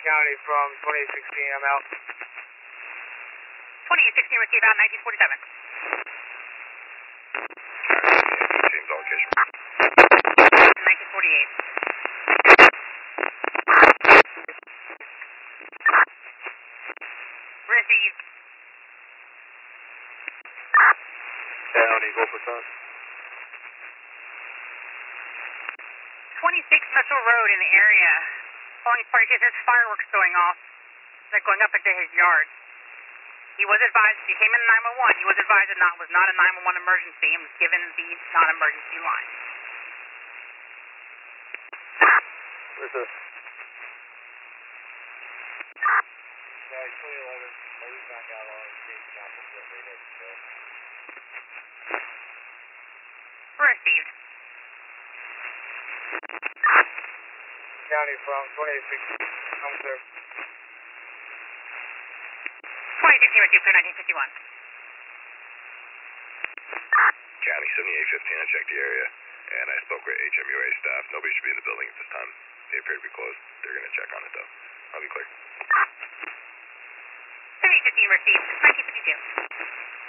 County from 2816, I'm out. 2816 received out 1947. Change location. 1948. Received. County, go for time. 26 Mitchell Road in the area. Following party case, there's fireworks going off. They're going up into his yard. He was advised, he came in 911, he was advised it was not a 911 emergency and was given the non-emergency line. Where's this? Sorry, 2011. We found out on James Apple that they had to go. Received. County from 2816, home serve. 2016 received through 1951. County 7815, I checked the area, and I spoke with HMUA staff. Nobody should be in the building at this time. They appear to be closed. They're going to check on it, though. I'll be clear. 7815 received 1952.